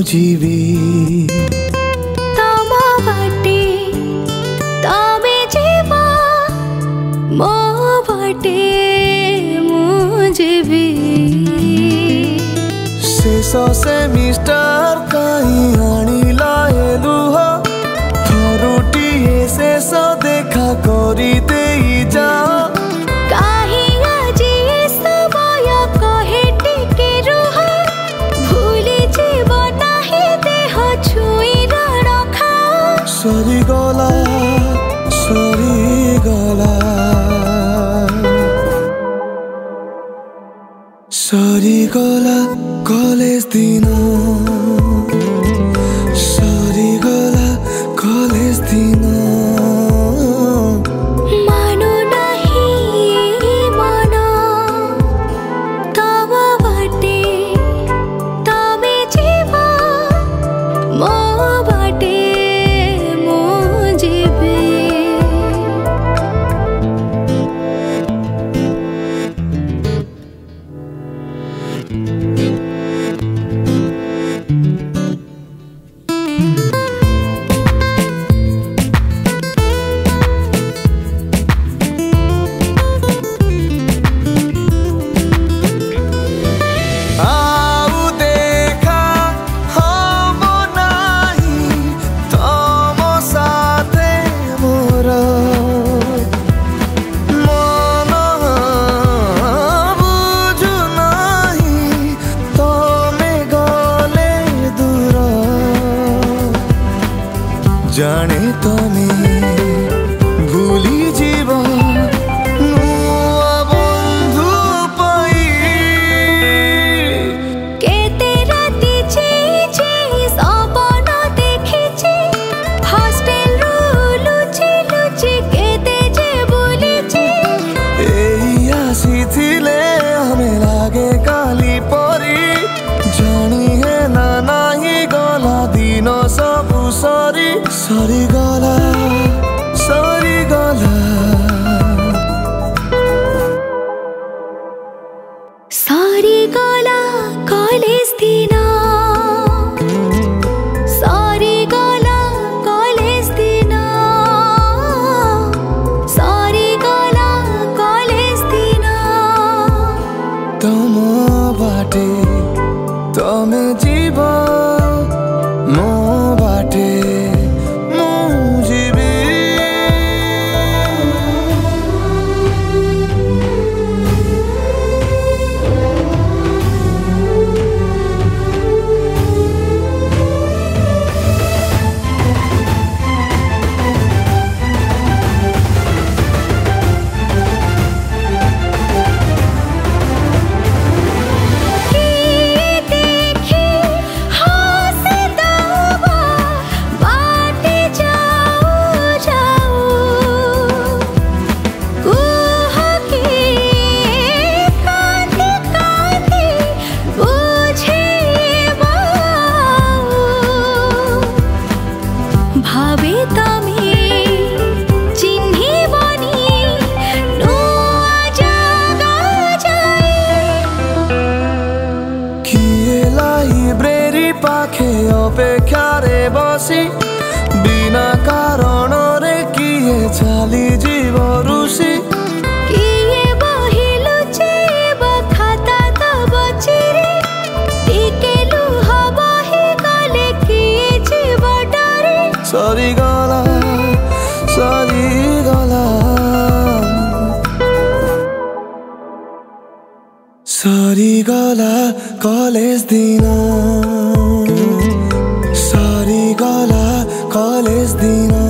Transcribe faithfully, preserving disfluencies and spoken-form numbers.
जीवी तम बाटे तमे जीवा मो बाटे मु जीवी शेष सेमिस्टर कहीं आनिला ए लुह थरुटिए शेष देखा करी देई जा काहे आजी समय कहे टिके रुह भूली जीव नाही देह छुई रखा सरी गला सरी गला सरी गला कॉलेज दिन सरी गला कॉलेज दिन मानु नाही मन तब बाटे तमे जीवा मो बाटे मु जीवी जाने तमे भूली जीव नुआ बंधु पाई केते राती छी सपन देखिछि हॉस्टल रू लुचि लुचि केते जे बुलिछि एई आसीथिले हमें लागे काली परी जानी है ना नाही गला दिन सबु सरी सरी गला सरी गला सरी गला कॉलेज दिन सरी गला कॉलेज दिन सरी गला कॉलेज दिन तम बाटे तमे जीव मो बाटे मु जीवी भावे तमे चिन्ही बनी नुआ जगा जाए किए लाइब्रेरी पाखे अपेक्षारे बसी बिना कारण रे किए चली जीव रुषि किए बही लुचेब खाता तब चिरे टिके लुह बही गले किए जीव डरे सरी गला सरी गला सरी गला कॉलेज दिन सरी गला कॉलेज दिन